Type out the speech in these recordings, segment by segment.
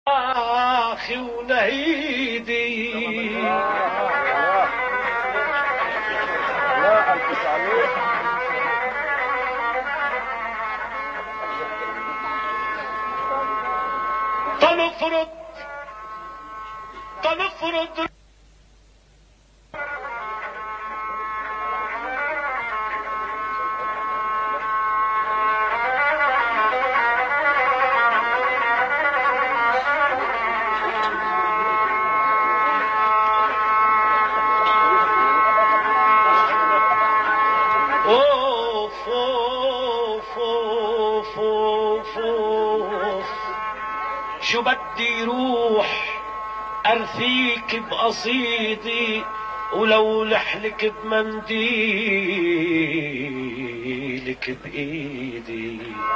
اخي ونهيدي لا البس عليك. تنفرد اوف اوف اوف اوف اوف شو بدي روح ارثيك بقصيدي ولو لحلك بمنديلك بايدي.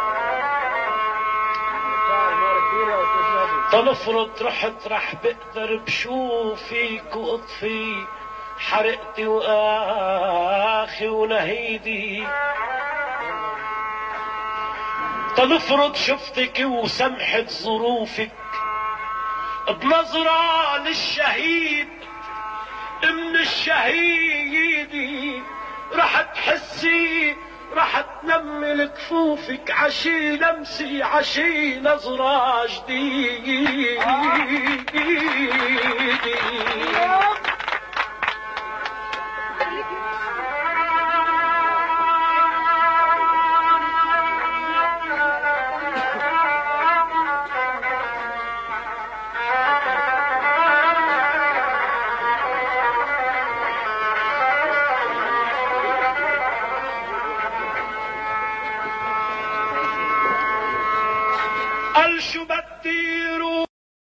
تنفرض رحت رح بقدر بشوفك واطفي حرقتي واخي ونهيدي. تنفرض شفتك وسمحت ظروفك بنظرة للشهيد من الشهيد. رح تحسي رح تنمل كفوفك عشي لمسي عشي نظرة جديد.